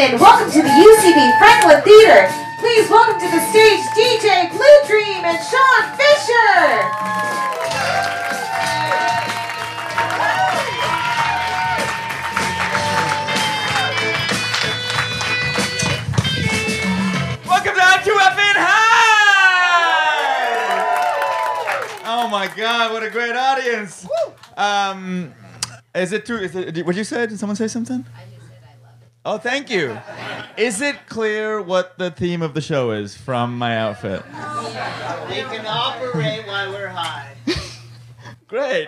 gentlemen, welcome to the UCB Franklin Theater. Please welcome to the stage DJ Blue Dream and Sean Fisher. Welcome down to Effin' High! Oh my God, what a great audience! Is it true? What you said? Did someone say something? I just said I love it. Oh, thank you. Is it clear what the theme of the show is from my outfit? We can operate while we're high. Great.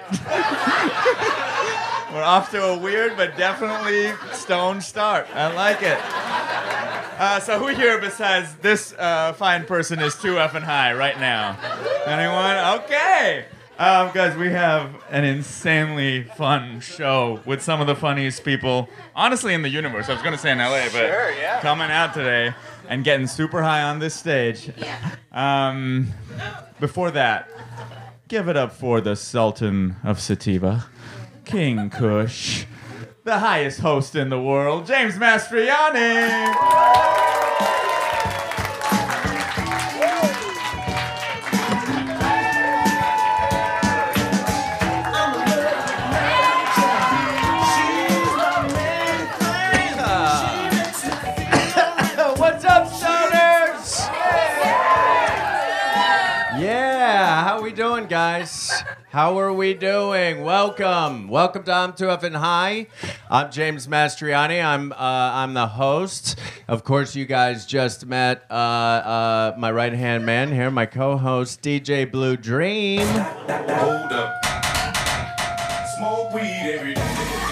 We're off to a weird but definitely stone start. I like it. So who here besides this fine person is too effing high right now? Anyone? Okay. Guys, we have an insanely fun show with some of the funniest people, honestly, in the universe. I was going to say in LA, but coming out today and getting super high on this stage. Before that, give it up for the Sultan of Sativa, King Kush, the highest host in the world, James Mastriani. What's up, stoners? Yeah, how we doing, guys? How are we doing? Welcome to I'm Too Effin' High. I'm James Mastriani. I'm the host. Of course, you guys just met my right-hand man here, my co-host, DJ Blue Dream. Hold up. Smoke weed every day.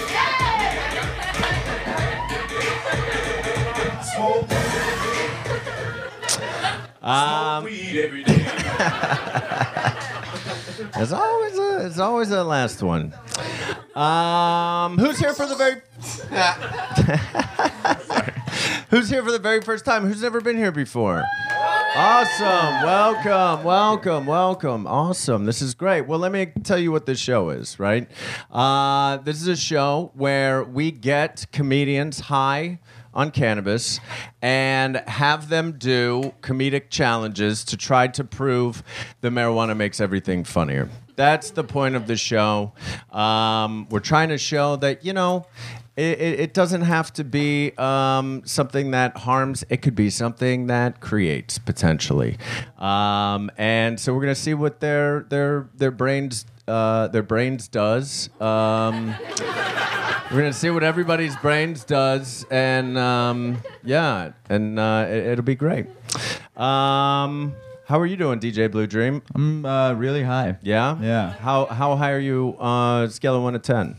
Smoke weed every day. It's always the last one. Who's here for the very Who's here for the very first time? Who's never been here before? Awesome. Welcome. Awesome. This is great. Well, let me tell you what this show is, right? This is a show where we get comedians high on cannabis and have them do comedic challenges to try to prove that marijuana makes everything funnier. That's the point of the show. We're trying to show that, it doesn't have to be something that harms. It could be something that creates potentially. And so we're gonna see what their brains does. We're gonna see what everybody's brains does, and it'll be great. How are you doing, DJ Blue Dream? I'm really high. Yeah. Yeah. How high are you? Scale of 1 to 10.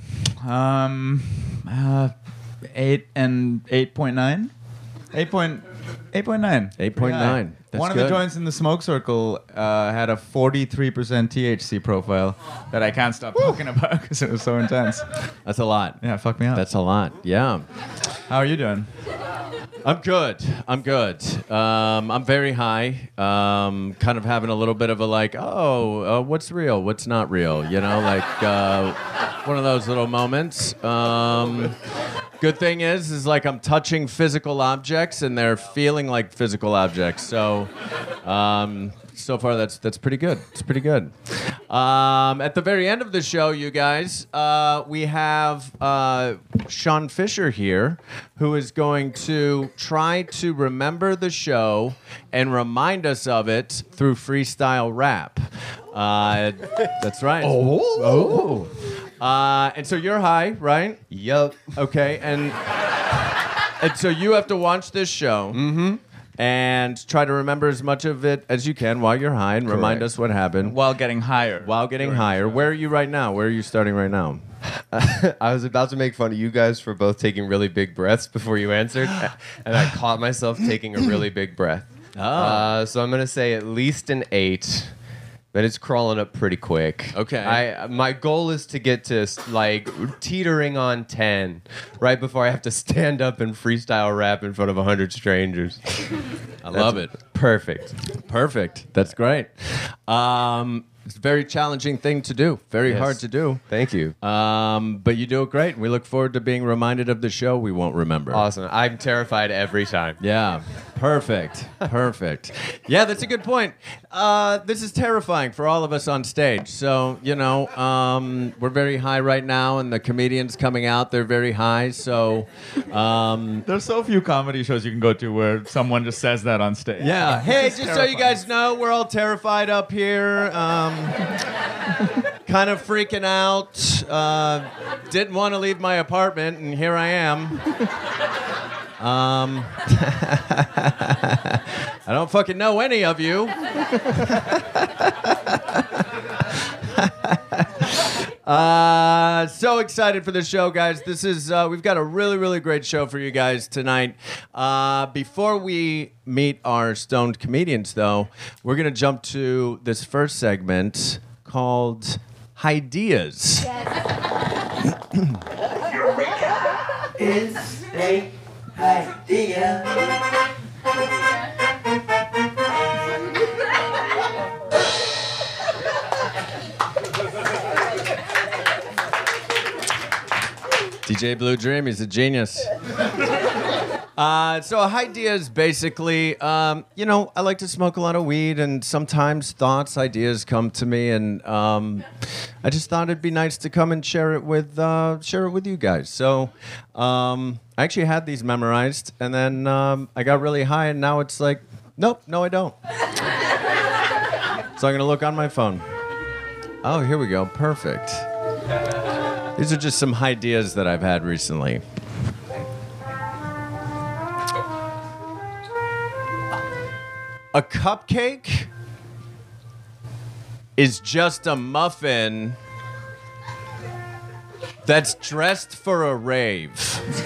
8 and 8.9. 8.9. 8.9. That's One of the joints in the smoke circle had a 43% THC profile that I can't stop talking about because it was so intense. That's a lot. Yeah, fuck me up. That's a lot. Yeah. How are you doing? I'm good. I'm very high. Kind of having a little bit of a what's real? What's not real? One of those little moments. Good thing is I'm touching physical objects and they're feeling like physical objects. So, so far that's pretty good. It's pretty good. At the very end of the show, you guys, we have Sean Fisher here, who is going to try to remember the show and remind us of it through freestyle rap. That's right. Oh. And so you're high, right? Yup. Okay, and so you have to watch this show. Mm-hmm. And try to remember as much of it as you can while you're high and remind us what happened. While getting higher. Where are you right now? Where are you starting right now? I was about to make fun of you guys for both taking really big breaths before you answered, and I caught myself taking a really big breath. Oh. So I'm going to say at least an 8. But it's crawling up pretty quick. Okay. My goal is to get to teetering on 10 right before I have to stand up and freestyle rap in front of 100 strangers. I love it. Perfect. That's great. It's a very challenging thing to do. Very Yes. hard to do. Thank you. But you do it great. We look forward to being reminded of the show we won't remember. Awesome. I'm terrified every time. Yeah, perfect, perfect. Yeah, that's a good point. This is terrifying for all of us on stage. So, we're very high right now, and the comedians coming out, they're very high. So, There's so few comedy shows you can go to where someone just says that on stage. yeah. Hey, It's just so you terrifying. guys know, we're all terrified up here. Kind of freaking out. Didn't want to leave my apartment, and here I am. I don't fucking know any of you. So excited for the show, guys. This is we've got a really, really great show for you guys tonight. Before we meet our stoned comedians, though, we're gonna jump to this first segment called Ideas. Is a idea. DJ Blue Dream, he's a genius. So ideas basically, I like to smoke a lot of weed, and sometimes thoughts, ideas come to me, and I just thought it'd be nice to come and share it with you guys. So I actually had these memorized, and then I got really high, and now it's like, nope, no, I don't. So I'm gonna look on my phone. Oh, here we go, perfect. These are just some ideas that I've had recently. A cupcake is just a muffin that's dressed for a rave.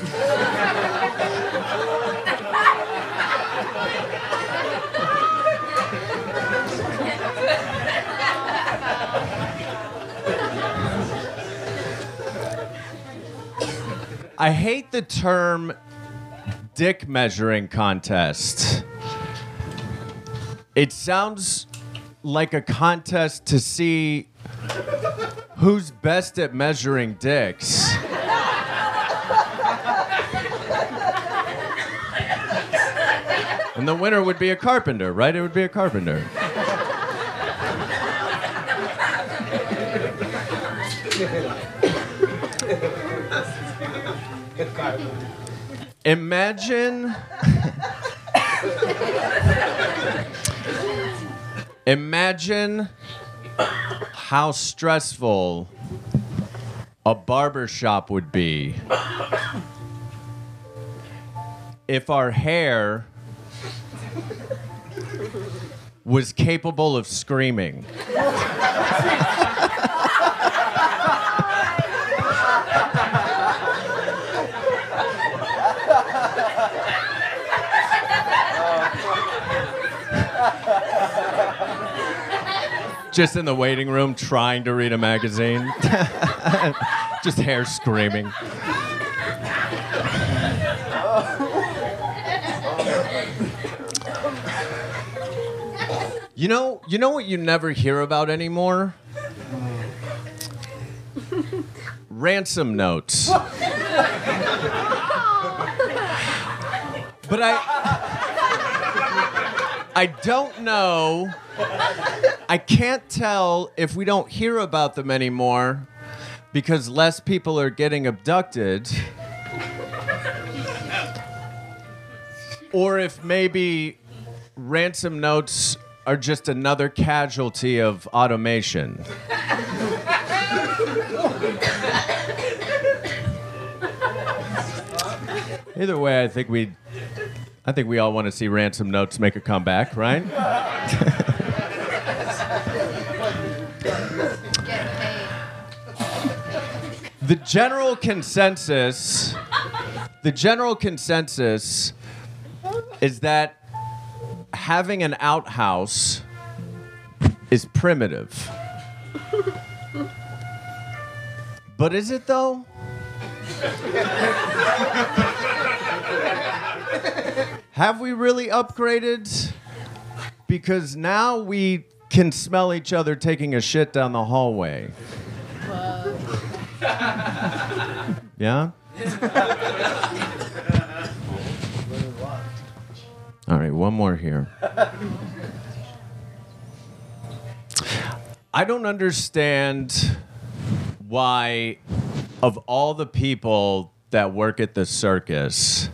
I hate the term dick measuring contest. It sounds like a contest to see who's best at measuring dicks. And the winner would be a carpenter, right? It would be a carpenter. Imagine how stressful a barbershop would be if our hair was capable of screaming. Just in the waiting room trying to read a magazine. Just hair screaming. You know what you never hear about anymore? Ransom notes. But I don't know. I can't tell if we don't hear about them anymore because less people are getting abducted, or if maybe ransom notes are just another casualty of automation. Either way, I think we all want to see ransom notes make a comeback, right? The general consensus is that having an outhouse is primitive. But is it though? Have we really upgraded? Because now we can smell each other taking a shit down the hallway. Yeah? All right, one more here. I don't understand why, of all the people that work at the circus,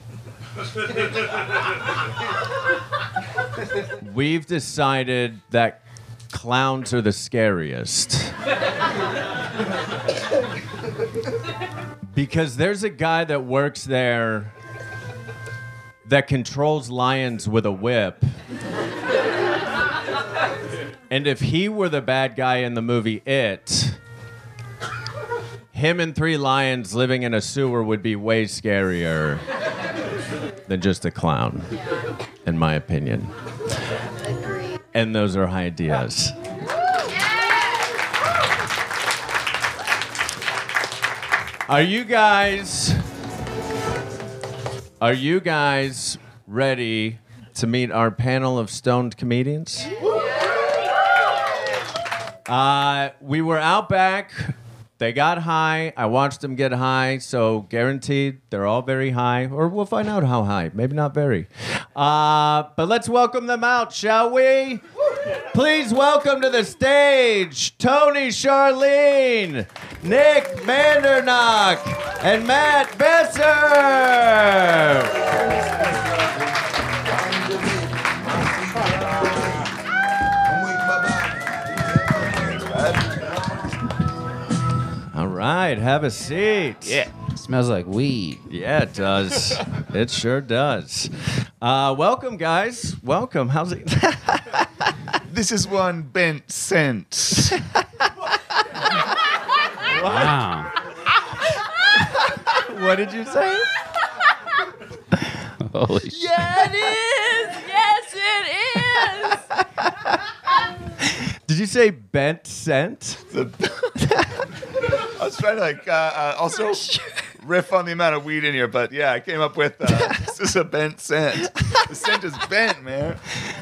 we've decided that clowns are the scariest. Because there's a guy that works there that controls lions with a whip. And if he were the bad guy in the movie It, him and 3 lions living in a sewer would be way scarier than just a clown, in my opinion. And those are ideas. Are you guys ready to meet our panel of stoned comedians? We were out back. They got high. I watched them get high, so guaranteed they're all very high. Or we'll find out how high. Maybe not very. But let's welcome them out, shall we? Please welcome to the stage Tony Charlene, Nick Mandernock, and Matt Besser. All right, have a seat. Yeah. Smells like weed. Yeah, it does. It sure does. Welcome, guys. Welcome. How's it? This is one bent cent. Wow. What did you say? Holy shit. Yeah, it is. Yes, it is. Did you say bent scent? I was trying to also riff on the amount of weed in here, but yeah, I came up with this is a bent scent. The scent is bent, man.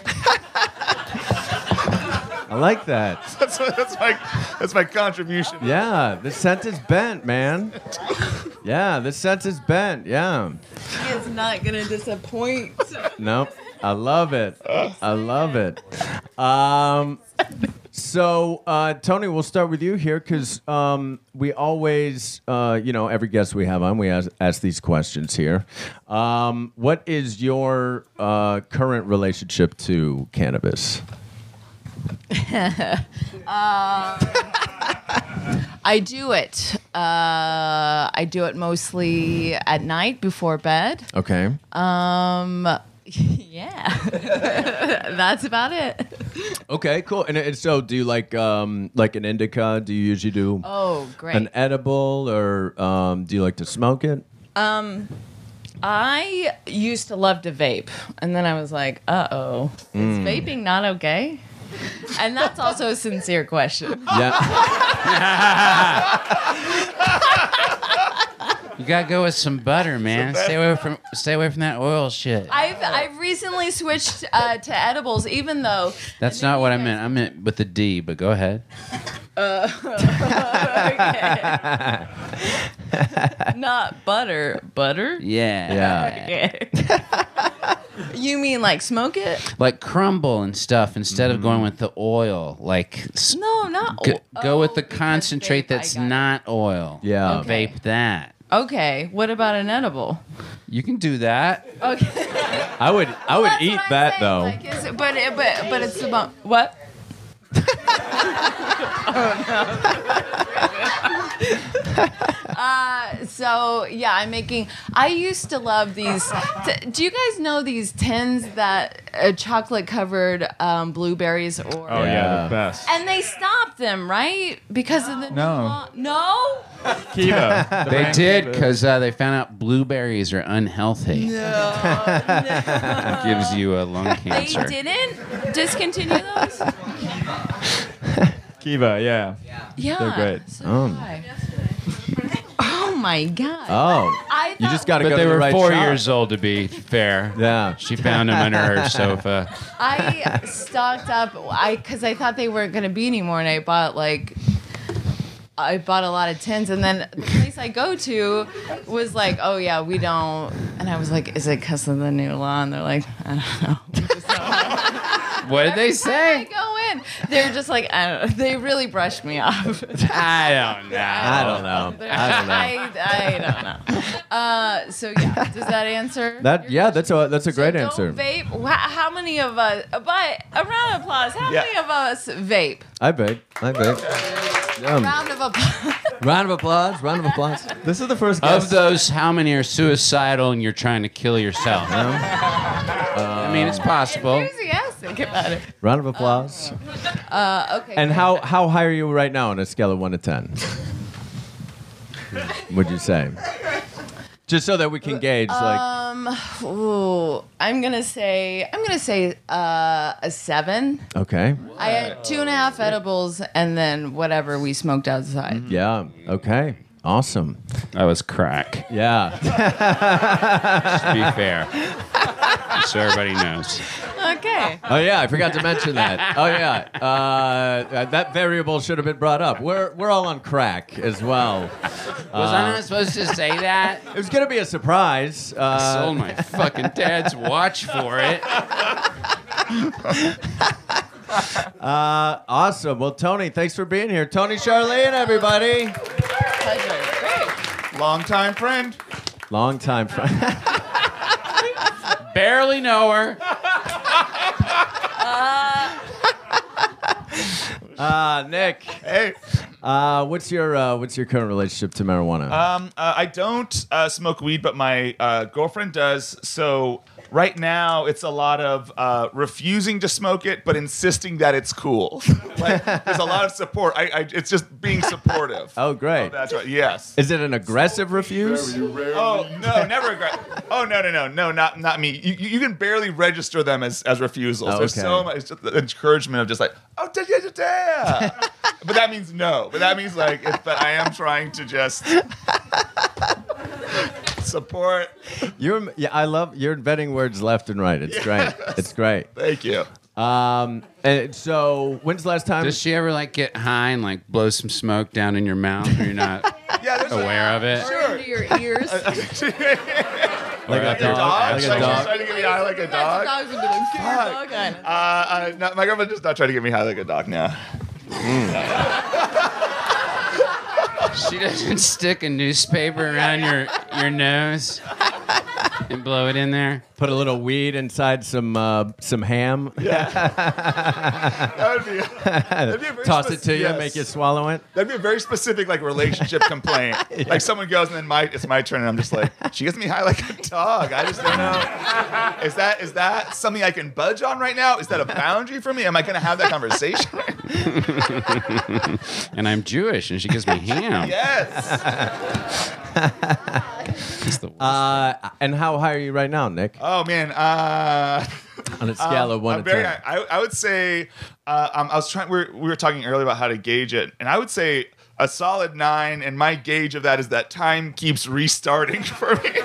I like that. That's my contribution. Yeah, the scent is bent, man. Yeah, the scent is bent. Yeah. He is not going to disappoint. Nope. I love it. I love it. So, Tony, we'll start with you here because we always, every guest we have on, we ask these questions here. What is your current relationship to cannabis? I do it. I do it mostly at night before bed. Okay. Yeah. That's about it. Okay, cool. And so do you like an indica? Do you usually do Oh, great. an edible or do you like to smoke it? I used to love to vape, and then I was like, uh-oh, is vaping not okay? And that's also a sincere question. Yeah. You gotta go with some butter, man. Stay away from that oil shit. I've recently switched to edibles, even though That's not what I meant. I meant with the D, but go ahead. okay. Not butter. Butter? Yeah. Yeah. Okay. You mean like smoke it? Like crumble and stuff instead of going with the oil. Like No, not go with the because concentrate vape, I that's got it. not oil. Yeah. And vape that. Okay, what about an edible? You can do that. Okay. I would That's eat what I'm that saying, though. like, but it's about what? So yeah, I used to love these. Do you guys know these tins that chocolate covered blueberries or? Oh yeah, the best. And they stopped them, right? Because of the new No. law? No. Kiva. They did because they found out blueberries are unhealthy. No. Gives you a lung They cancer. didn't discontinue those. Kiva, yeah. Yeah. They're great. So did I. Oh my god. Oh, I you thought- just got to But go they to the were right 4 shop. years old, to be fair. Yeah. She found them under her sofa. I stocked up because I thought they weren't going to be anymore, and I bought a lot of tins, and then the place I go to was like, oh yeah, we don't. And I was like, is it because of the new law? And they're like, I don't know. We just don't know. What did they I say? go in. They're just like, I don't know. They really brushed me off. I don't know. I don't know. I don't know. So yeah, does that answer? That your that's a So great don't answer. Vape. How many of us? But a round of applause. How many of us vape? I vape. Round of applause. Round of applause. Round of applause. This is the first guest. Of those, how many are suicidal and you're trying to kill yourself? I mean, it's possible. Enthusiastic about it. Round of applause. Okay. And how high are you right now on a scale of 1 to 10? Would you say? Just so that we can gauge, ooh, I'm gonna say a 7. Okay. I had 2.5 edibles and then whatever we smoked outside. Yeah. Okay. Awesome. That was crack. Yeah. To be fair. So everybody knows. Okay. Oh yeah, I forgot to mention that. Oh yeah, that variable should have been brought up. We're all on crack as well. Was I not supposed to say that? It was gonna be a surprise. I sold my fucking dad's watch for it. Awesome. Well, Tony, thanks for being here. Tony Charlene, everybody. Pleasure. Great. Longtime friend. Long time friend. Barely know her. Nick. Hey. What's your current relationship to marijuana? I don't smoke weed, but my girlfriend does. So right now, it's a lot of refusing to smoke it, but insisting that it's cool. Like, there's a lot of support. It's just being supportive. Oh, great. That's right. Yes. Is it an aggressive refuse? Oh no, never aggressive. Oh no, not me. You can barely register them as refusals. Oh, There's okay. so much the encouragement of just like, oh yeah. But that means no. But that means like, but I am trying to just support. I love you're inventing words left and right. It's great. It's great. Thank you. And so when's the last time? Does she ever like get high and like blow some smoke down in your mouth and you're not aware of it? Or into your ears. Like a dog? Like a Like dog? she's trying to get me high like a dog. Dogs would be like, "Get your dog on." No, my girlfriend just not trying to get me high like a dog now. She doesn't stick a newspaper around your nose and blow it in there. Put a little weed inside some ham. That'd be a very Toss it to you, yes. make you swallow it. That'd be a very specific like relationship complaint. Like someone goes and then it's my turn and I'm just like, she gets me high like a dog. I just don't know. Is that something I can budge on right now? Is that a boundary for me? Am I going to have that conversation? And I'm Jewish and she gives me ham. Yes. It's the worst. And how high are you right now, Nick? Oh man. On a scale of 1 I'm to very 10. high. I would say I was trying. We were talking earlier about how to gauge it, and I would say a solid 9. And my gauge of that is that time keeps restarting for me.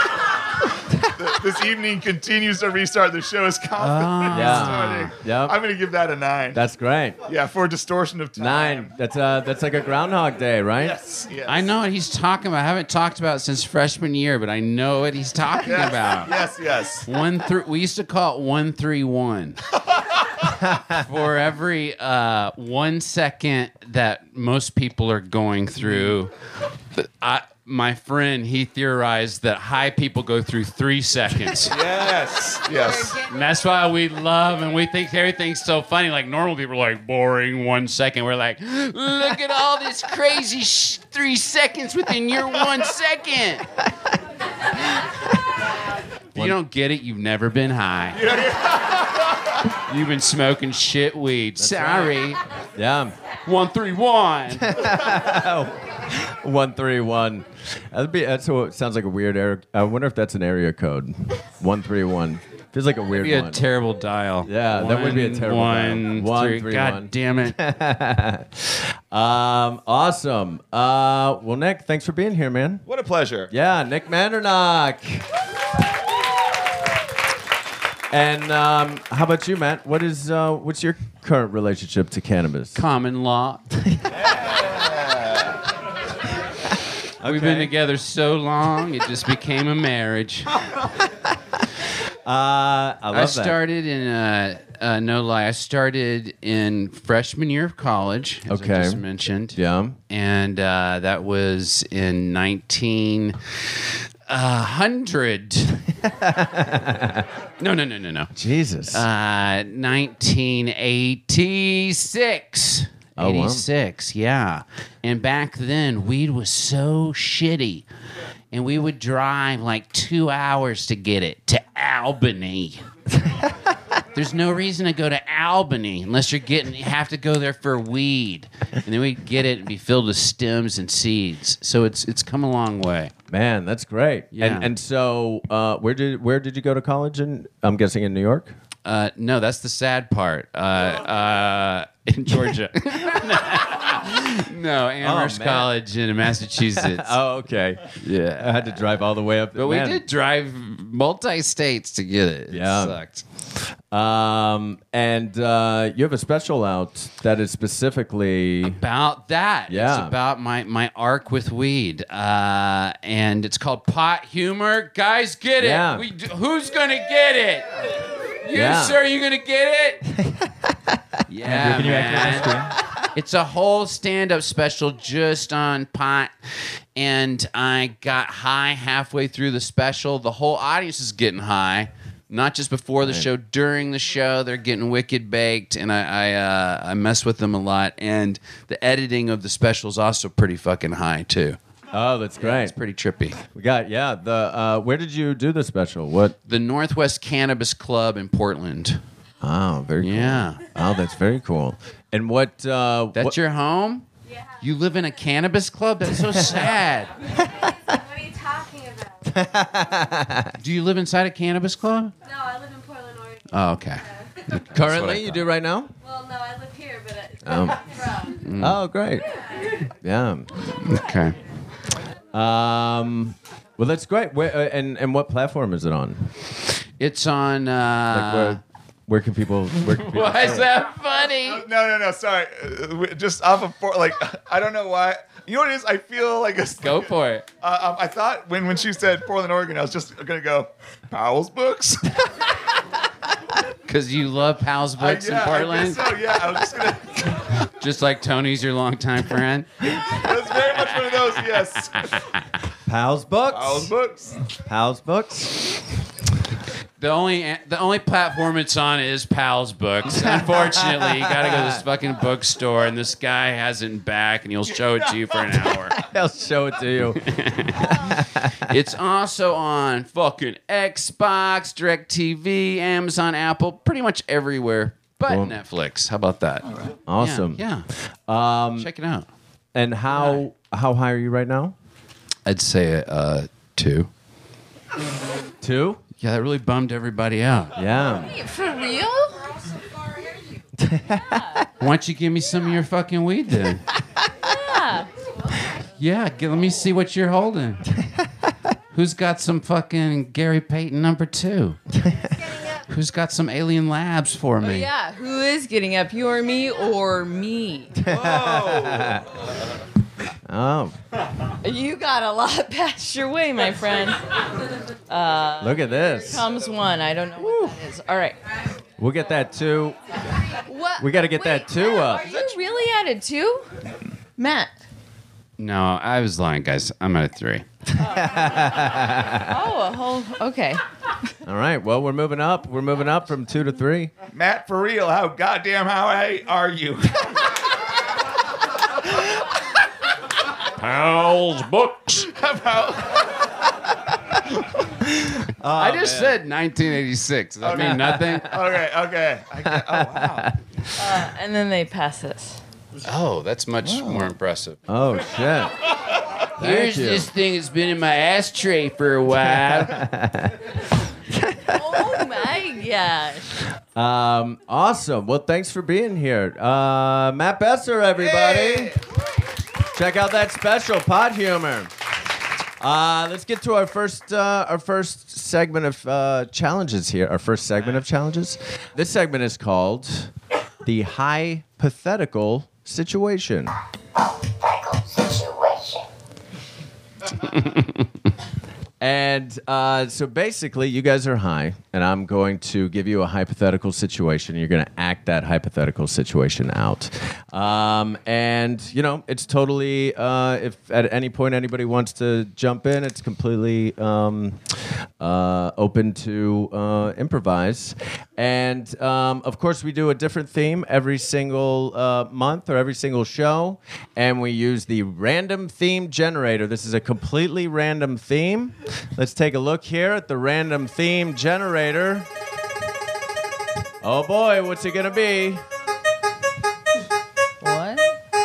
This evening continues to restart. The show is constantly restarting. Yep. I'm going to give that a 9. That's great. Yeah, for distortion of time. 9. That's like a Groundhog Day, right? Yes. I know what he's talking about. I haven't talked about it since freshman year, but I know what he's talking about. Yes. We used to call it 131. For every 1 second that most people are going through, my friend, he theorized that high people go through 3 seconds. Yes. And that's why we love and we think everything's so funny. Like normal people are like, boring 1 second. We're like, look at all this crazy 3 seconds within your 1 second. If you don't get it, you've never been high. You've been smoking shit weed. Sorry. Yeah. 131. 131. That's what sounds like a weird area. I wonder if that's an area code. 131. Feels like a weird That'd be one. a terrible dial. Yeah, that would be a terrible dial. 1, 3. 131. God damn it. Awesome. Well, Nick, thanks for being here, man. What a pleasure. Yeah, Nick Mandernock. And how about you, Matt? What's your current relationship to cannabis? Common law. We've been together so long, it just became a marriage. I love I started in no lie. I started in freshman year of college, as I just mentioned. Yeah. And that was in 1900. No. Jesus. 1986. Oh, wow. 86, yeah. And back then, weed was so shitty. And we would drive like 2 hours to get it to Albany. There's no reason to go to Albany unless you have to go there for weed. And then we'd get it and be filled with stems and seeds. So it's come a long way. Man, that's great. Yeah. And so where did you go to college? I'm guessing in New York? No, that's the sad part. In Georgia. No, Amherst College in Massachusetts. Oh, okay. Yeah. I had to drive all the way up. But we did drive multi-states to get it. Yeah. It sucked. And you have a special out that is specifically about that. Yeah. It's about my arc with weed. And it's called Pot Humor. Guys, get it. Yeah. Who's going to get it? You, sir, you going to get it? Yeah, man. It's a whole stand-up special just on pot. And I got high halfway through the special. The whole audience is getting high. Not just before the show, during the show, they're getting wicked baked, and I mess with them a lot. And the editing of the special is also pretty fucking high too. Oh, that's great. It's pretty trippy. We got the where did you do the special? What? The Northwest Cannabis Club in Portland. Oh, very cool. Yeah. Oh, that's very cool. And what? That's your home? Yeah. You live in a cannabis club? That's so sad. What are you talking about? Do you live inside a cannabis club? No, I live in Portland, Oregon. Oh, okay. Currently, you do right now? Well, no, I live here, but Oh, great. Yeah. Okay. Well, that's great. Where and what platform is it on? It's on. Where can people? Why is that funny? No. Sorry. Just off of I don't know why. You know what it is? I feel like Go for it. I thought when she said Portland, Oregon, I was just gonna go Powell's Books. Because you love Powell's Books in Portland? I guess so, yeah. I was just gonna. Just like Tony's your longtime friend? That's very much one of those, yes. Pal's Books. Powell's Books. Pal's Books. The only platform it's on is Pal's Books. Unfortunately, you got to go to this fucking bookstore, and this guy has it in back, and he'll show it to you for an hour. He'll show it to you. It's also on fucking Xbox, DirecTV, Amazon, Apple, pretty much everywhere but Cool. Netflix. How about that? Awesome. Yeah. Check it out. And how high are you right now? I'd say 2. 2? Yeah, that really bummed everybody out. Yeah. Wait, for real? Why don't you give me some of your fucking weed then? Yeah. Yeah, let me see what you're holding. Who's got some fucking Gary Payton #2? Who's got some Alien Labs for me? Yeah, who is getting up? You or me or me? Whoa. Oh. You got a lot past your way, my friend. Look at this. Comes one. I don't know what that is. All right. We'll get that 2. What? We got to get that 2 up. Are you really at a 2? Matt. No, I was lying, guys. I'm at a 3. Oh, a whole. Okay. All right. Well, we're moving up. We're moving up from 2 to 3. Matt, for real, how high are you? Pal's Books. I just said 1986. Does that mean nothing? Okay. Oh, wow. And then they pass this. Oh, that's much more impressive. Oh, shit. Here's you. this thing that's been in my ashtray for a while. Oh my Yeah. Awesome. Well, thanks for being here. Matt Besser, everybody. Check out that special, Pod Humor. Let's get to our first segment of challenges here. Our first segment of challenges. This segment is called the Hypothetical Situation. And so basically, you guys are high, and I'm going to give you a hypothetical situation. You're going to act that hypothetical situation out. And, you know, it's totally, if at any point anybody wants to jump in, it's completely open to improvise. And, of course, we do a different theme every single month or every single show, and we use the random theme generator. This is a completely random theme. Let's take a look here at the random theme generator. Oh boy, what's it gonna be? What?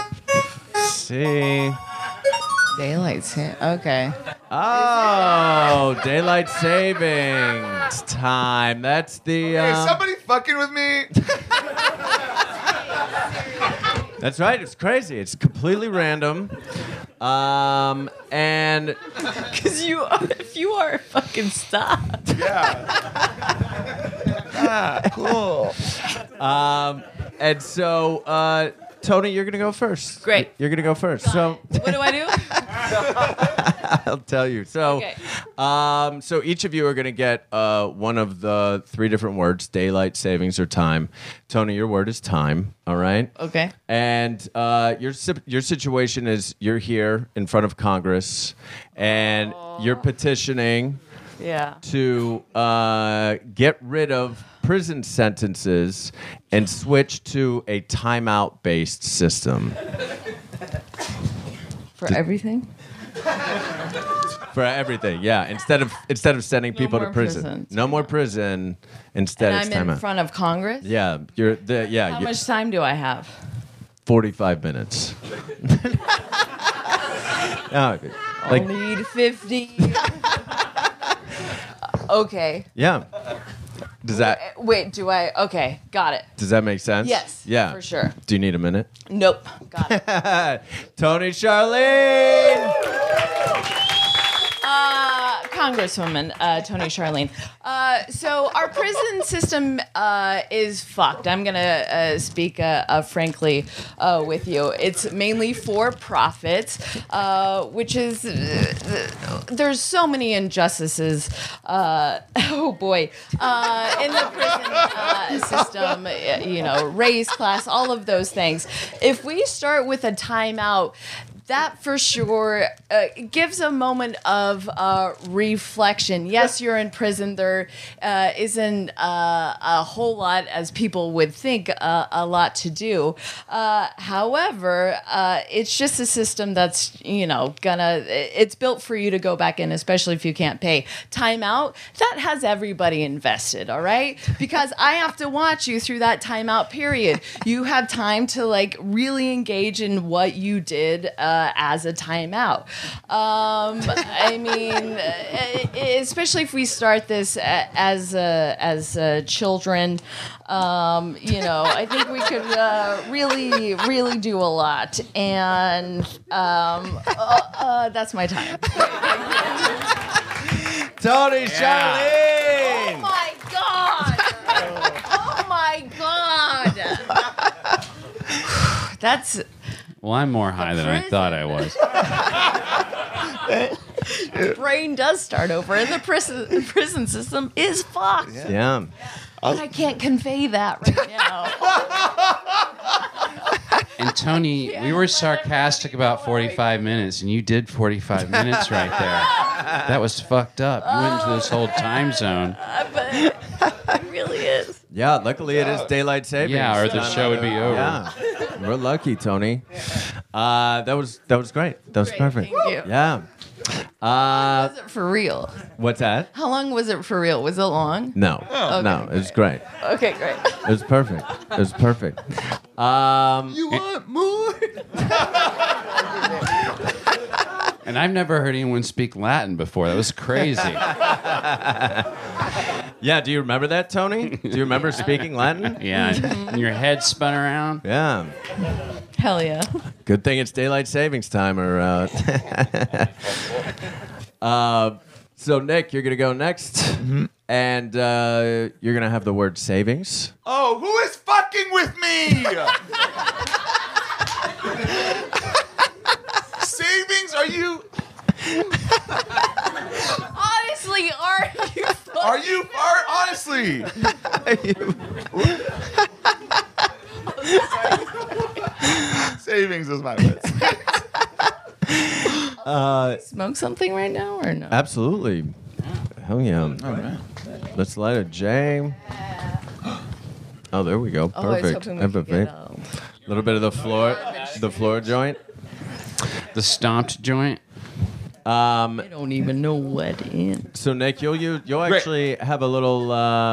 See. Daylight saving. Okay. Oh, daylight savings time. That's the. Is somebody fucking with me? That's right. It's crazy. It's completely random. And Because if you are, fucking stop. Yeah. Cool. And so, Tony, you're gonna go first. Great. You're gonna go first. So. What do I do? I'll tell you. So, Okay. So each of you are going to get one of the 3 different words: daylight savings or time. Tony, your word is time. All right. Okay. And your situation is you're here in front of Congress, and you're petitioning Yeah. to get rid of prison sentences and switch to a timeout-based system. For everything? For everything, yeah. Instead of sending people to more prison, prison. no more prison. Instead, And it's I'm in timeout. front of Congress? Yeah, How much time do I have? 45 minutes. No, like, I'll need 50. Okay. yeah. Does that Wait, do I? Okay, got it. does that make sense? Yes, Yeah. for sure. Do you need a minute? Nope, got it. Tony Charlene. Congresswoman Tony Charlene. So our prison system is fucked. I'm gonna speak frankly with you. It's mainly for profits, which is there's so many injustices. Oh boy, in the prison system, you know, race, class, all of those things. If we start with a timeout, that for sure gives a moment of reflection. Yes, you're in prison. There isn't a whole lot, as people would think, a lot to do. However, it's just a system that's, you know, it's built for you to go back in, especially if you can't pay. Timeout, that has everybody invested, all right? Because I have to watch you through that timeout period. You have time to, like, really engage in what you did as a timeout. I mean, especially if we start this as children, you know, I think we could really do a lot. And that's my time. Tony Charlene. Oh my God! Oh my God! That's. Well, I'm more high than I thought I was. Brain does start over, and the prison system is fucked. Yeah. But I can't convey that right now. And Tony, we were sarcastic about 45 minutes, and you did 45 minutes right there. That was fucked up. You went into this whole time zone. But it really is. Yeah, luckily it is daylight savings. Yeah, or the show would be over. Yeah. We're lucky, Tony. That was great. That was perfect. Thank you. Yeah. Was it for real? What's that? How long was it for real? Was it long? No. No, it was great. Okay, great. It was perfect. It was perfect. You want more? And I've never heard anyone speak Latin before. That was crazy. Yeah, do you remember that, Tony? Do you remember speaking Latin? Yeah, and your head spun around. Yeah. Hell yeah. Good thing it's daylight savings time. Or, so, Nick, you're going to go next. And you're going to have the word savings. Oh, who is fucking with me? Savings? Are you? Honestly, are you? Are you? Honestly. Savings is my word. Smoke something right now or no? Absolutely. Hell yeah. All right. Let's light a J. Oh, there we go. Oh, I was Perfect. hoping we Have a could get, vape. A little bit of the floor joint. The stomped joint. I don't even know what in. So Nick, you'll actually have a little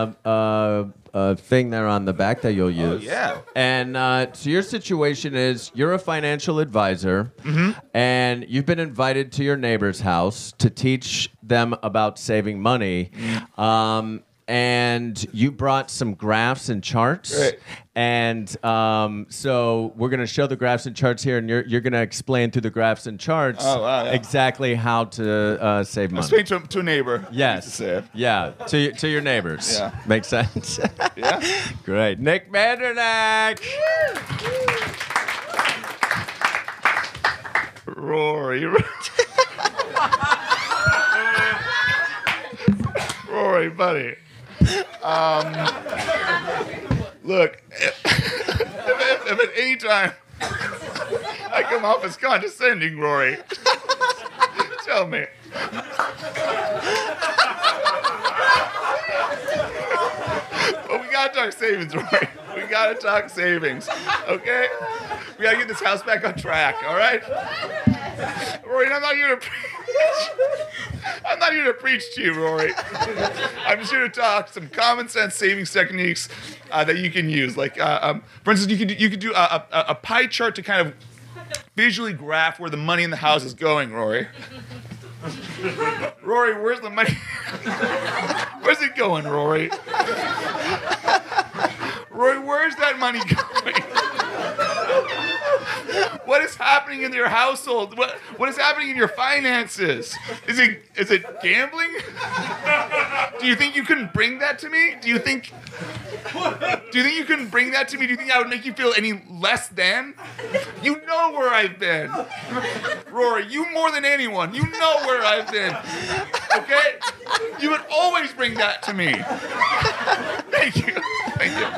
thing there on the back that you'll use. yeah. And so your situation is you're a financial advisor, and you've been invited to your neighbor's house to teach them about saving money. And you brought some graphs and charts. Right. And so we're going to show the graphs and charts here, and you're going to explain through the graphs and charts exactly how to save money. Explain to a neighbor. Yes. To save. Yeah. To your neighbors. Yeah. Makes sense. Yeah. Great. Nick Vandernack. Rory. Rory, buddy. Look, if at any time I come off as condescending, Rory, tell me. But we gotta talk savings, Rory. We gotta talk savings, okay? We gotta get this house back on track, all right? Rory, I'm not here to preach. I'm not here to preach to you, Rory. I'm just here to talk some common sense savings techniques that you can use. Like, for instance, you could do a pie chart to kind of visually graph where the money in the house is going, Rory. Rory, where's the money? Where's it going, Rory? Rory, where's that money going? What is happening in your household? What is happening in your finances? Is it gambling? Do you think you can bring that to me? Do you think you can bring that to me? Do you think that would make you feel any less than? You know where I've been. Rory, you more than anyone. You know where I've been. Okay? You would always bring that to me. Thank you. Thank you.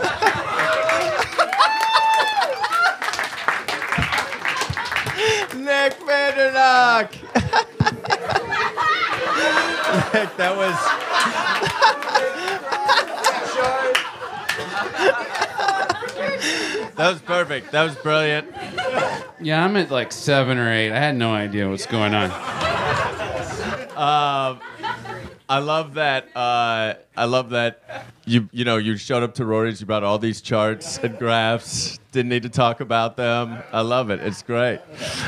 Nick Vandernack. Nick, that was. That was perfect. That was brilliant. Yeah, I'm at like 7 or 8. I had no idea what's going on. I love that. I love that you showed up to Rory's. You brought all these charts and graphs. Didn't need to talk about them. I love it. It's great.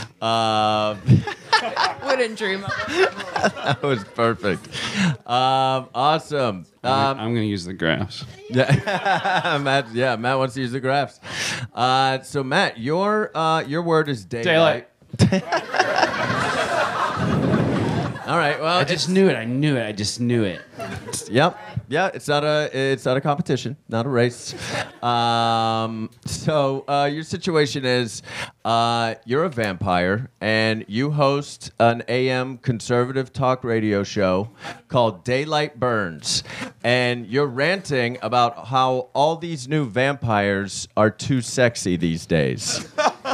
Wouldn't dream of it. That was perfect. Awesome. I'm going to use the graphs. Yeah, Matt wants to use the graphs. So Matt, your word is daylight. All right. Well, I just knew it. I knew it. I just knew it. Yep. Yeah. It's not a competition, not a race. So your situation is you're a vampire and you host an AM conservative talk radio show called Daylight Burns, and you're ranting about how all these new vampires are too sexy these days.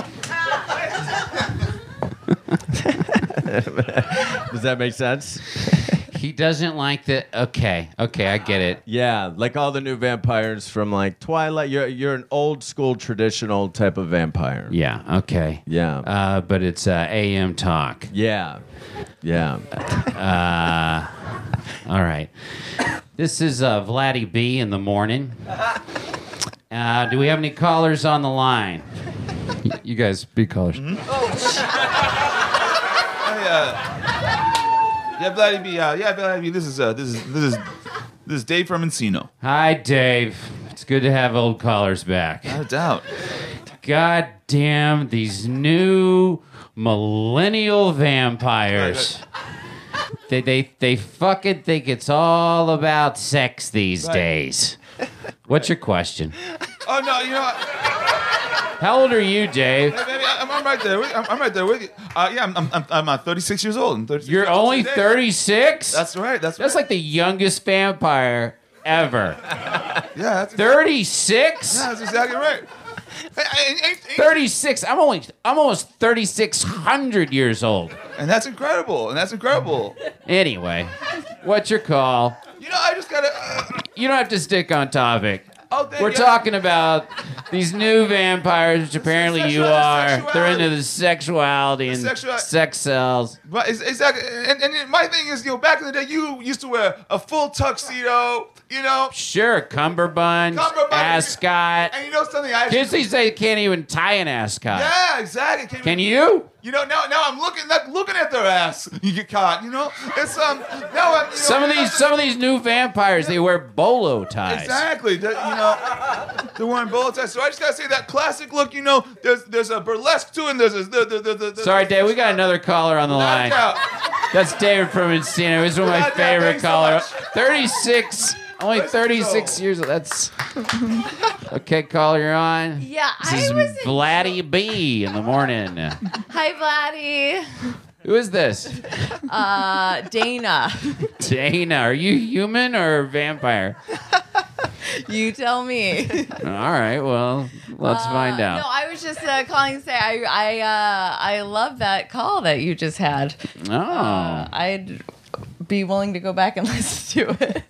Does that make sense? He doesn't like the. Okay, I get it. Yeah, like all the new vampires from like Twilight. You're an old school traditional type of vampire. Yeah, okay. Yeah. But it's AM talk. Yeah. All right. This is Vladdy B in the morning. Do we have any callers on the line? You guys be callers. Yeah, Vladdy B. Vladdy B. This is This is Dave from Encino. Hi, Dave. It's good to have old callers back. No doubt. God damn these new millennial vampires. They fucking think it's all about sex these days. What's your question? Oh no, you know what? How old are you, Dave? Hey, baby, I'm right there. I'm right there with you. Yeah, I'm 36 years old. I'm 36 You're years old only today. 36? That's right. That's like the youngest vampire ever. Yeah, that's 36? Yeah, that's exactly right. 36. I'm almost 3,600 years old. And that's incredible. Anyway, what's your call? You know, I just gotta. You don't have to stick on topic. Oh, thank We're you. talking about these new vampires, which apparently you are. They're into the sexuality and sex cells. But exactly, and my thing is, back in the day, you used to wear a full tuxedo, Sure, cummerbund, ascot. And you know something? Kids these days can't even tie an ascot. Yeah, exactly. Can you? Now I'm looking at their ass. You get caught. It's Some of these new vampires, they wear bolo ties. Exactly. They're wearing bolo ties. So I just gotta say that classic look. There's a burlesque too, and there's Sorry, Dave, we got another caller on the line. That's David from Encino. He's one of my favorite callers. 36. Only 36 years old. That's okay. Caller, you're on. Yeah, This is Vladdy B in the morning. Hi, Vladdy. Who is this? Dana. Dana. Are you human or vampire? You tell me. All right. Well, let's find out. No, I was just calling to say I love that call that you just had. Oh. I'd be willing to go back and listen to it.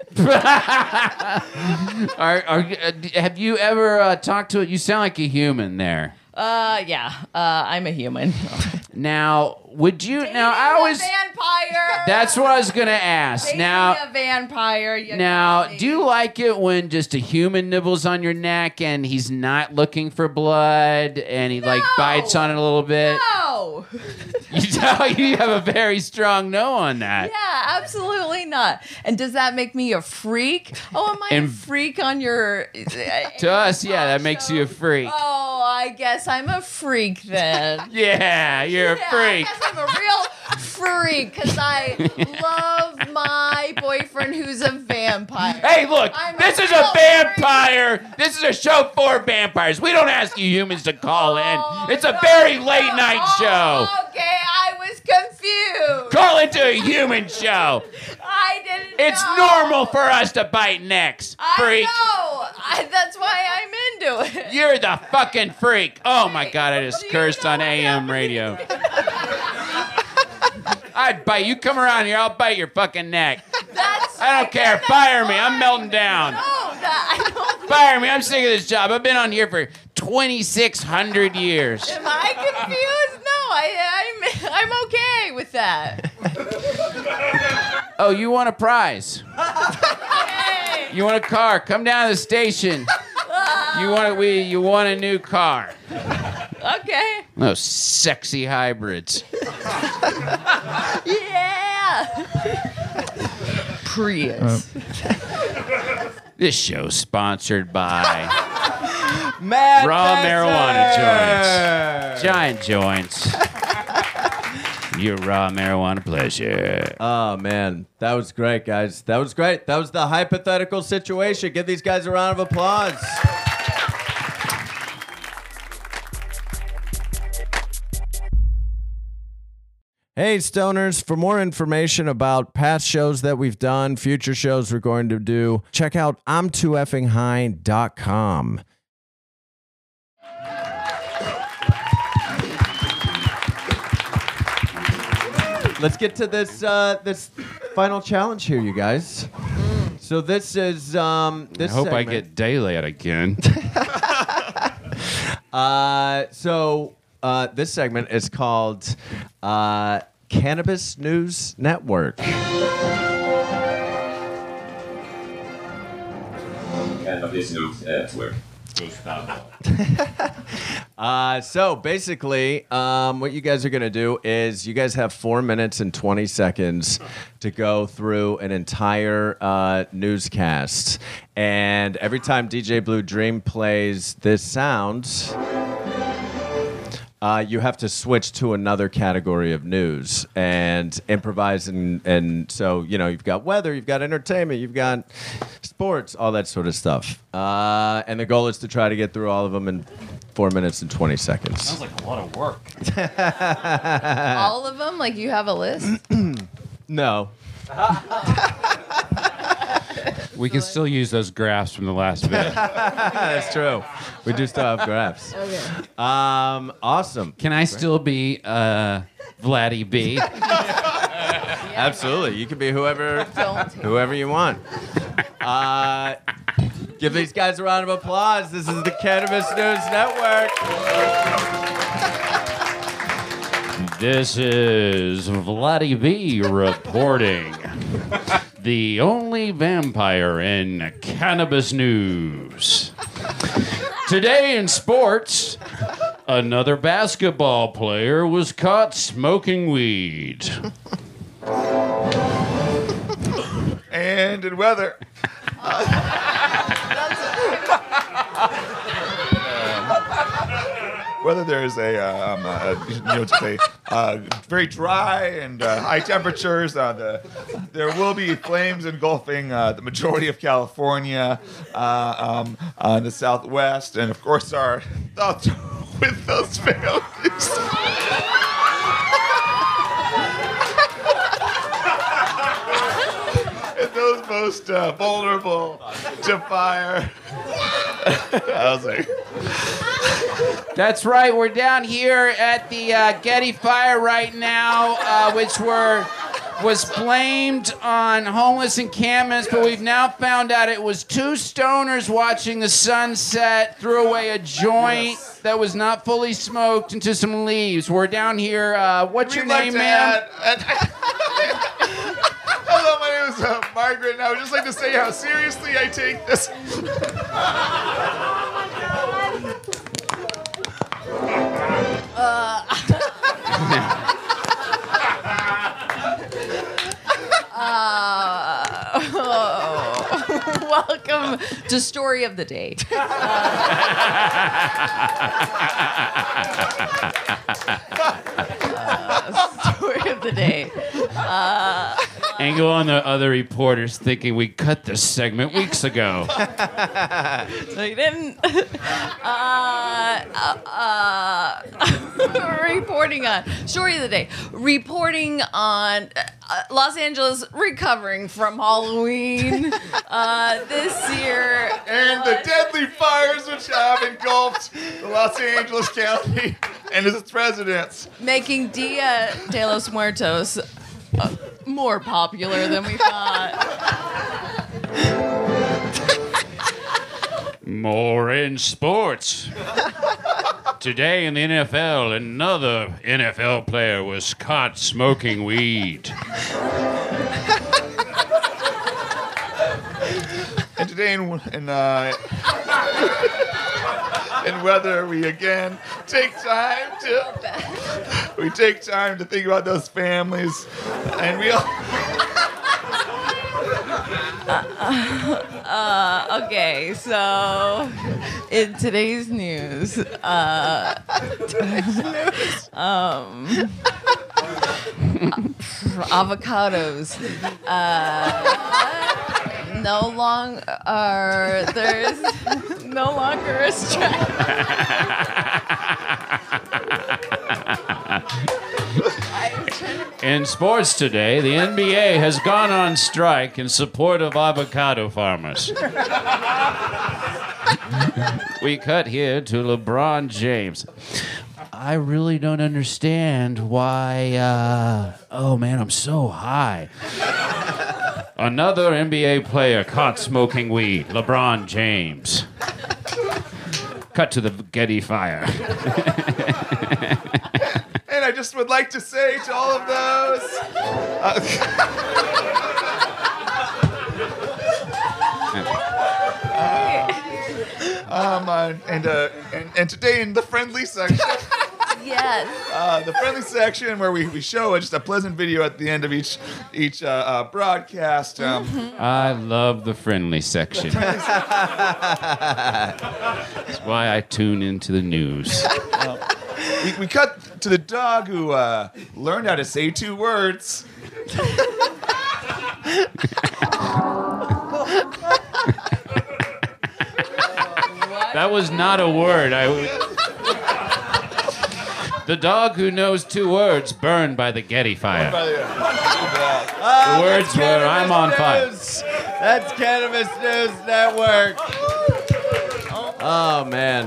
Have you ever talked to it? You sound like a human there. Yeah. I'm a human. Now, would you? Now, I a was. vampire. That's what I was gonna ask. Dating Now, a vampire. do you like it when just a human nibbles on your neck and he's not looking for blood and he like bites on it a little bit? No. You have a very strong no on that. Yeah, absolutely not. And does that make me a freak? Oh, am I a freak on your? To us, yeah, that makes you a freak. Oh, I guess I'm a freak then. Yeah, you're a freak. I guess I'm a real freak because I love my boyfriend who's a vampire. Hey, look, this is a vampire. This is a show for vampires. We don't ask you humans to call in. It's a very late night show. Okay, I was confused. Call into a human show. I didn't It's know. normal for us to bite necks, freak. I know. That's why I'm into it. You're the fucking freak. Oh my God, I just cursed on AM radio. I'd bite you. Come around here, I'll bite your fucking neck. I don't care. Fire me. I'm melting down. Fire me. I'm sick of this job. I've been on here for 2,600 years. Am I confused? No, I'm okay with that. Oh, you want a prize? You want a car? Come down to the station. You want a new car? Okay. Those sexy hybrids. Yeah. Prius. This show's sponsored by Mad Raw Passer. Marijuana Joints. Giant joints. Your raw marijuana pleasure. Oh, man. That was great, guys. That was great. That was the hypothetical situation. Give these guys a round of applause. Hey, Stoners, for more information about past shows that we've done, future shows we're going to do, check out I'm2effing.com. Let's get to this this final challenge here, you guys. So this is this I hope I segment. get daylight again. This segment is called Cannabis News Network. Cannabis News Network. So basically, what you guys are going to do is you guys have 4 minutes and 20 seconds to go through an entire newscast. And every time DJ Blue Dream plays this sound, you have to switch to another category of news and improvise. And so, you've got weather, you've got entertainment, you've got sports, all that sort of stuff. And the goal is to try to get through all of them in 4 minutes and 20 seconds. Sounds like a lot of work. All of them? Like you have a list? No. We can still use those graphs from the last video. That's true. We do still have graphs. Okay. Awesome. Can I still be Vladdy B? Absolutely. You can be whoever you want. Give these guys a round of applause. This is the Cannabis News Network. This is Vladdy B reporting. The only vampire in cannabis news. Today in sports, another basketball player was caught smoking weed. And in weather. Whether there's just a very dry and high temperatures, there will be flames engulfing the majority of California, the Southwest, and of course our thoughts with those families. And those most vulnerable to fire. I was like. That's right. We're down here at the Getty Fire right now, which was blamed on homeless encampments, but we've now found out it was two stoners watching the sunset, threw away a joint that was not fully smoked into some leaves. We're down here. What's your name, ma'am? Hello, my name is Margaret, and I would just like to say how seriously I take this. Welcome to Story of the Day. Story of the Day. And go on the other reporters thinking we cut this segment weeks ago. So you didn't. Reporting on Story of the Day. Reporting on Los Angeles recovering from Halloween this year. And the deadly fires which have engulfed the Los Angeles County and its residents. Making Dia de los Muertos more popular than we thought. More in sports. Today in the NFL, another NFL player was caught smoking weed. And today in weather, we again take time to think about those families, and we all. Okay, so in today's news, avocados there's no longer a strike. In sports today, the NBA has gone on strike in support of avocado farmers. We cut here to LeBron James. I really don't understand why, oh man, I'm so high. Another NBA player caught smoking weed, LeBron James. Cut to the Getty Fire. And I just would like to say to all of those. And today in the friendly section, Yes. the friendly section where we show just a pleasant video at the end of each broadcast. I love the friendly section. That's why I tune into the news. We cut to the dog who learned how to say 2 words. That was not a word. The dog who knows 2 words burned by the Getty fire. The words were, I'm on fire. That's Cannabis News Network. Oh man.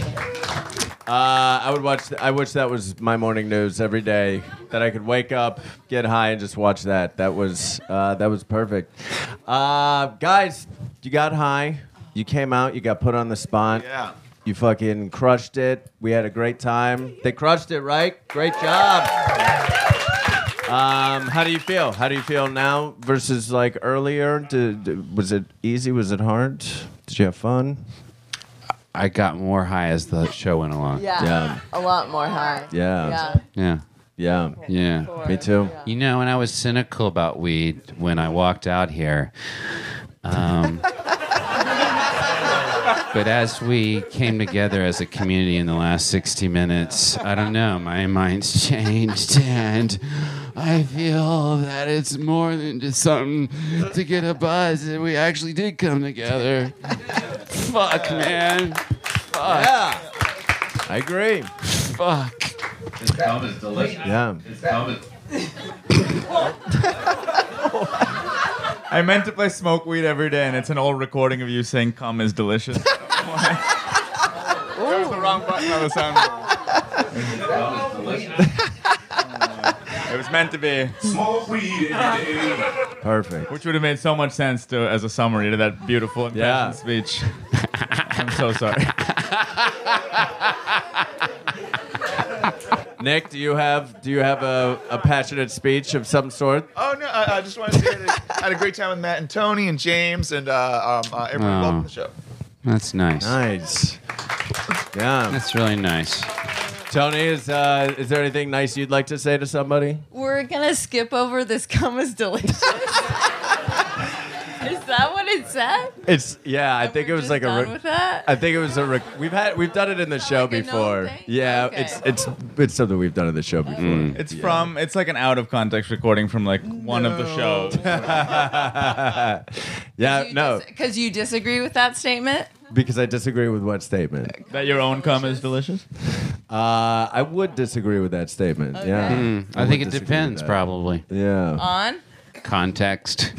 I wish that was my morning news every day. That I could wake up, get high, and just watch that. That was perfect. Guys, you got high. You came out. You got put on the spot. Yeah. You fucking crushed it. We had a great time. They crushed it, right? Great job. How do you feel? How do you feel now versus like earlier? Was it easy? Was it hard? Did you have fun? I got more high as the show went along. Yeah. A lot more high. Yeah. Yeah. Yeah. Yeah. Me too. You know, and I was cynical about weed when I walked out here. But as we came together as a community in the last 60 minutes, I don't know, my mind's changed, and I feel that it's more than just something to get a buzz, and we actually did come together. Fuck, man. Fuck. Yeah. I agree. Fuck. This cum is delicious. Yeah. This cum is... I meant to play Smoke Weed every day, and it's an old recording of you saying "cum is delicious." That was the wrong button on the soundboard. It was meant to be. Smoke weed every day. Perfect. Which would have made so much sense as a summary to that beautiful impassioned speech. I'm so sorry. Nick, do you have a passionate speech of some sort? Oh no! I just wanted to say that I had a great time with Matt and Tony and James and everyone involved in the show. That's nice. Nice. Yeah. That's really nice. Tony, is there anything nice you'd like to say to somebody? We're gonna skip over this cum is delicious. Is that what it said? I think it was like done with that? I think it was we've done it in the show before. Yeah, Okay. it's something we've done in the show before. It's like an out of context recording from like one of the shows. Because you disagree with that statement? Because I disagree with what statement? That your own cum is delicious? I would disagree with that statement. Okay. Yeah. I think would it disagree depends, with that. probably. Yeah. On? Context.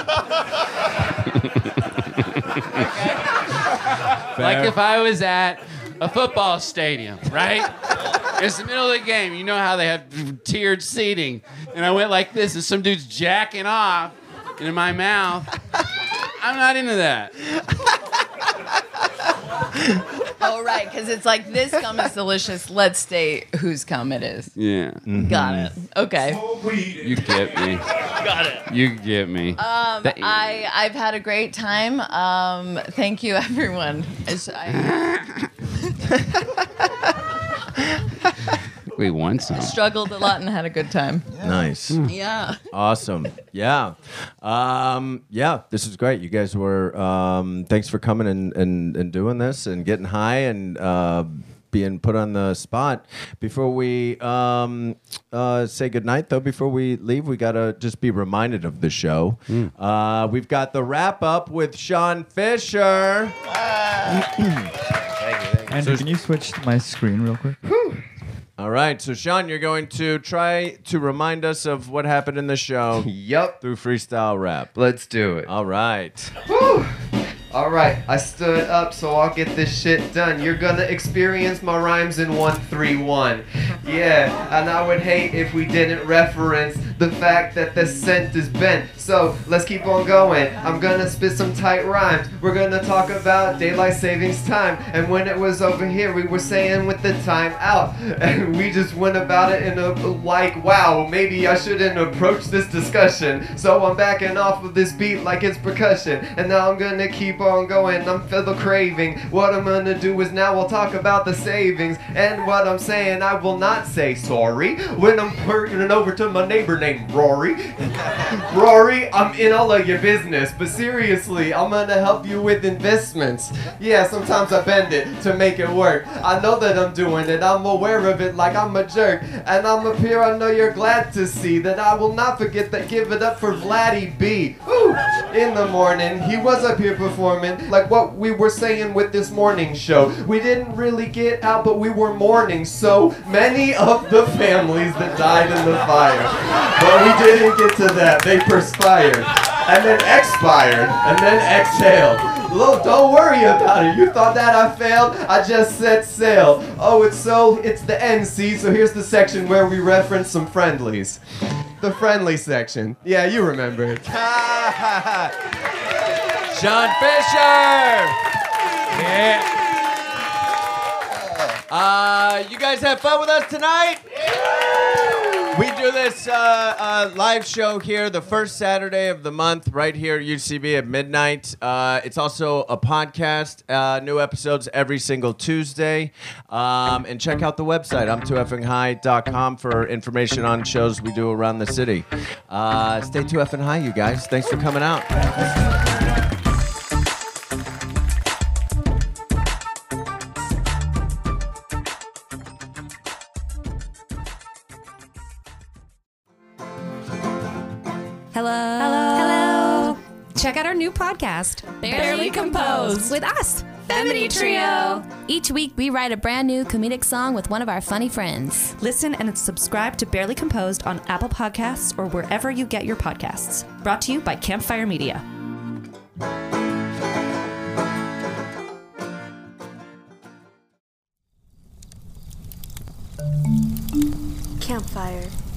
Like if I was at a football stadium, right? It's the middle of the game. You know how they have tiered seating. And I went like this, and some dude's jacking off in my mouth. I'm not into that. Oh, right, because it's like this cum is delicious. Let's state whose cum it is. Yeah. Got it. Okay. You get me. Got it. You get me. I've had a great time. Thank you, everyone. We won some. Struggled a lot and had a good time. Nice. Yeah. Awesome. Yeah. This is great. You guys were thanks for coming and doing this and getting high and being put on the spot. Before we say goodnight, though, before we leave, we got to just be reminded of the show. We've got the wrap up with Sean Fisher. Andrew, can you switch to my screen real quick? All right, so Sean, you're going to try to remind us of what happened in the show. Yup. Through freestyle rap. Let's do it. All right. Whew. All right, I stood up so I'll get this shit done. You're gonna experience my rhymes in 1-3-1. Yeah, and I would hate if we didn't reference the fact that the scent is bent. So let's keep on going. I'm gonna spit some tight rhymes. We're gonna talk about daylight savings time. And when it was over here, we were saying with the time out. And we just went about it in a like, wow, maybe I shouldn't approach this discussion. So I'm backing off of this beat like it's percussion. And now I'm gonna keep on going. I'm feather craving. What I'm gonna do is now we'll talk about the savings. And what I'm saying, I will not say sorry when I'm turning it over to my neighbor named Rory. Rory, I'm in all of your business, but seriously, I'm gonna help you with investments. Yeah, sometimes I bend it to make it work. I know that I'm doing it, I'm aware of it like I'm a jerk. And I'm up here, I know you're glad to see that I will not forget that. Give it up for Vladdy B. Woo! In the morning, he was up here performing like what we were saying with this morning show. We didn't really get out, but we were mourning so many of the families that died in the fire. But we didn't get to that. They perspired, and then expired, and then exhaled. Look, don't worry about it. You thought that I failed? I just set sail. Oh, it's the NC, so here's the section where we reference some friendlies. The friendly section. Yeah, you remember it. Sean Fisher! Yeah. You guys have fun with us tonight? We do this live show here the first Saturday of the month right here at UCB at midnight. It's also a podcast, new episodes every single Tuesday. And check out the website, I'm2effing-high.com for information on shows we do around the city. Stay 2effing high, you guys. Thanks for coming out. Hello. Check out our new podcast, Barely Composed, with us, Femini Trio. Each week, we write a brand new comedic song with one of our funny friends. Listen and subscribe to Barely Composed on Apple Podcasts or wherever you get your podcasts. Brought to you by Campfire Media. Campfire.